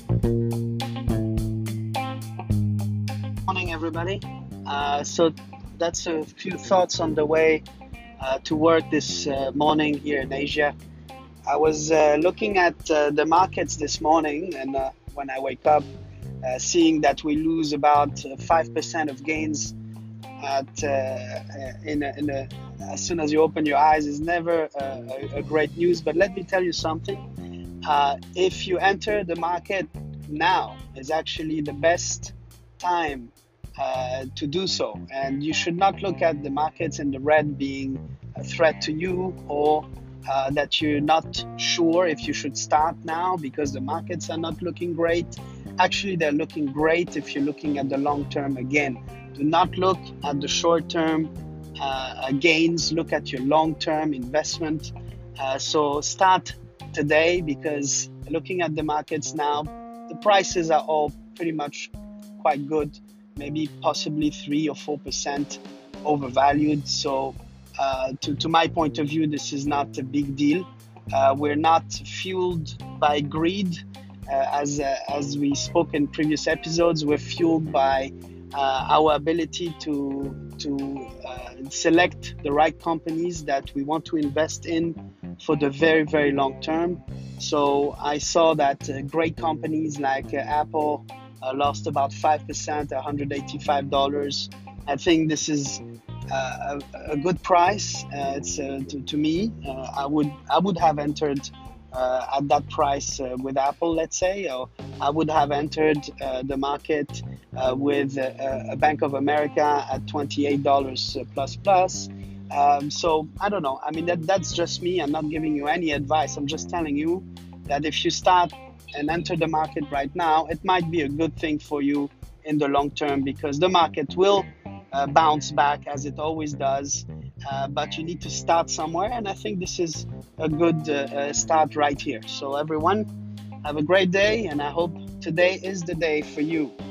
Morning, everybody. So that's a few thoughts on the way to work this morning here in Asia. I was looking at the markets this morning, and when I wake up, seeing that we lose about 5% of gains at as soon as you open your eyes is never a great news. But let me tell you something. If you enter the market now, is actually the best time to do so. And you should not look at the markets in the red being a threat to you, or that you're not sure if you should start now because the markets are not looking great. Actually, they're looking great if you're looking at the long term again. Do not look at the short term gains, look at your long term investment. So start today, because looking at the markets now, the prices are all pretty much quite good, maybe possibly 3 or 4% overvalued. So to my point of view, this is not a big deal. We're not fueled by greed. As we spoke in previous episodes, we're fueled by our ability to select the right companies that we want to invest in for the very, very long term. So I saw that great companies like Apple lost about 5%, $185. I think this is a good price. It's to me, I would have entered at that price with Apple, let's say, or I would have entered the market with a Bank of America at $28 plus. So I don't know. I mean, that's just me. I'm not giving you any advice. I'm just telling you that if you start and enter the market right now, it might be a good thing for you in the long term, because the market will bounce back as it always does. But you need to start somewhere, and I think this is a good start right here. So everyone, have a great day, and I hope today is the day for you.